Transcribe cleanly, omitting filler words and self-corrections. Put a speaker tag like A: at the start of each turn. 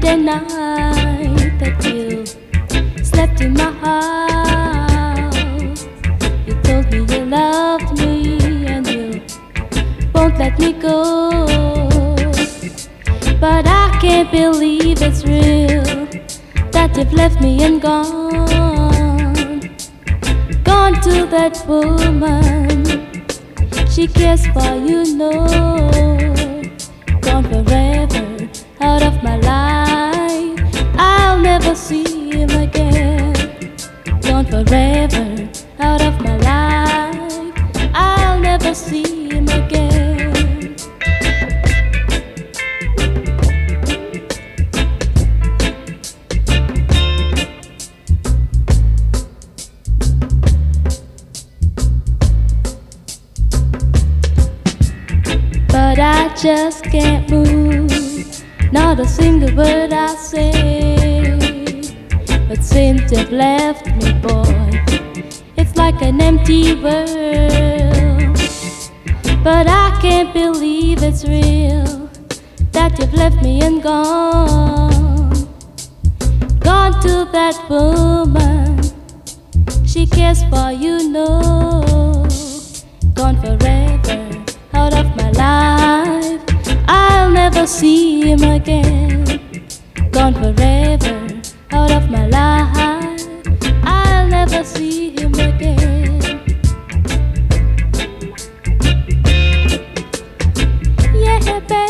A: Friday night that you slept in my house. You told me you loved me and you won't let me go. But I can't believe it's real that you've left me and gone. Gone to that woman, she cares for you, no. Gone forever, out of my life, I'll never see him again. Gone forever, out of my life, I'll never see him again. But I just can't move, not a single word I say. But since you've left me, boy, it's like an empty world. But I can't believe it's real that you've left me and gone. Gone to that woman, she cares for you, no. Gone forever, out of my life, I'll never see him again. Gone forever, out of my life, I'll never see him again. Yeah, baby.